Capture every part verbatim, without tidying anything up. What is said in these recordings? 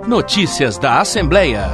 Notícias da Assembleia.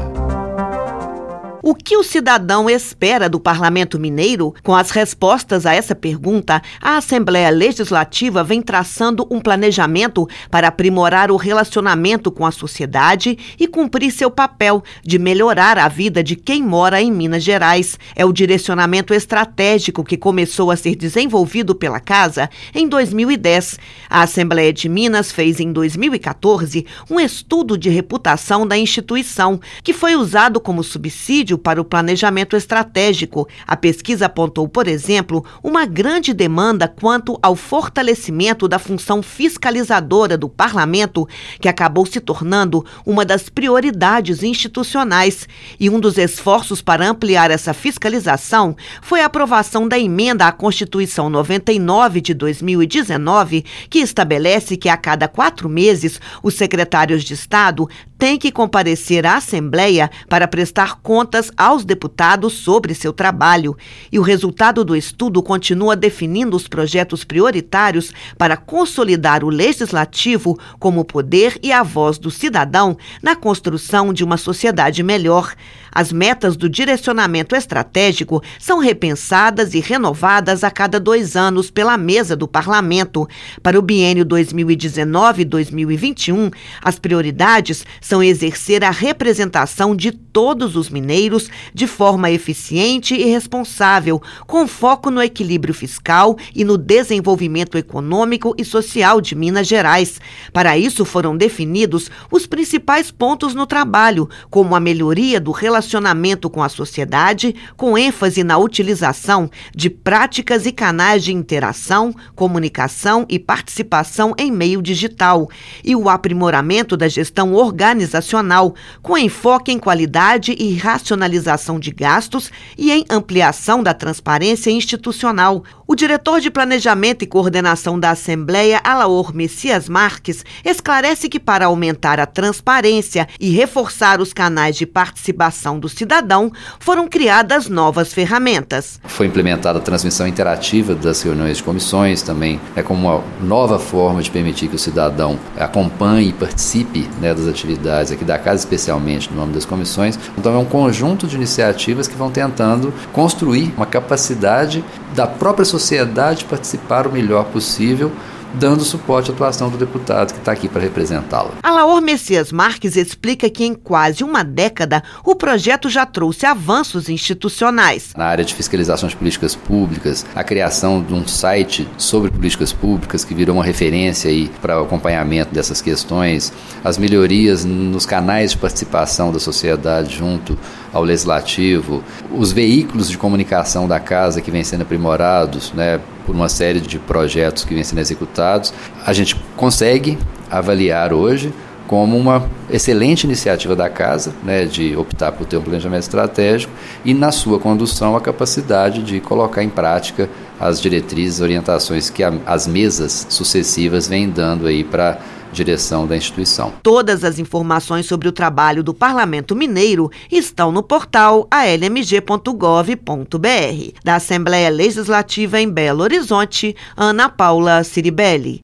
O que o cidadão espera do Parlamento Mineiro? Com as respostas a essa pergunta, a Assembleia Legislativa vem traçando um planejamento para aprimorar o relacionamento com a sociedade e cumprir seu papel de melhorar a vida de quem mora em Minas Gerais. É o direcionamento estratégico que começou a ser desenvolvido pela Casa em dois mil e dez. A Assembleia de Minas fez em dois mil e quatorze um estudo de reputação da instituição, que foi usado como subsídio para o planejamento estratégico. A pesquisa apontou, por exemplo, uma grande demanda quanto ao fortalecimento da função fiscalizadora do parlamento, que acabou se tornando uma das prioridades institucionais. E um dos esforços para ampliar essa fiscalização foi a aprovação da emenda à Constituição noventa e nove de dois mil e dezenove, que estabelece que a cada quatro meses os secretários de Estado têm que comparecer à Assembleia para prestar contas aos deputados sobre seu trabalho. E o resultado do estudo continua definindo os projetos prioritários para consolidar o legislativo como o poder e a voz do cidadão na construção de uma sociedade melhor. As metas do direcionamento estratégico são repensadas e renovadas a cada dois anos pela mesa do Parlamento. Para o biênio dois mil e dezenove a dois mil e vinte e um, as prioridades são exercer a representação de todos os mineiros de forma eficiente e responsável, com foco no equilíbrio fiscal e no desenvolvimento econômico e social de Minas Gerais. Para isso foram definidos os principais pontos no trabalho, como a melhoria do relacionamento com a sociedade, com ênfase na utilização de práticas e canais de interação, comunicação e participação em meio digital, e o aprimoramento da gestão organizacional, com enfoque em qualidade e racionalização de gastos e em ampliação da transparência institucional. O diretor de Planejamento e Coordenação da Assembleia, Alaor Messias Marques, esclarece que para aumentar a transparência e reforçar os canais de participação do cidadão, foram criadas novas ferramentas. Foi implementada a transmissão interativa das reuniões de comissões, também é como uma nova forma de permitir que o cidadão acompanhe e participe, né, das atividades aqui da Casa, especialmente no nome das comissões. Então é um conjunto de iniciativas que vão tentando construir uma capacidade da própria sociedade participar o melhor possível, dando suporte à atuação do deputado que está aqui para representá-la. Alaor Messias Marques explica que em quase uma década o projeto já trouxe avanços institucionais. Na área de fiscalização de políticas públicas, a criação de um site sobre políticas públicas que virou uma referência aí para o acompanhamento dessas questões, as melhorias nos canais de participação da sociedade junto ao Legislativo, os veículos de comunicação da Casa que vêm sendo aprimorados, né, por uma série de projetos que vêm sendo executados, a gente consegue avaliar hoje como uma excelente iniciativa da Casa, né, de optar por ter um planejamento estratégico e, na sua condução, a capacidade de colocar em prática as diretrizes, orientações que a, as mesas sucessivas vêm dando aí para direção da instituição. Todas as informações sobre o trabalho do Parlamento Mineiro estão no portal a l m g ponto gov ponto b r. Da Assembleia Legislativa em Belo Horizonte, Ana Paula Ciribelli.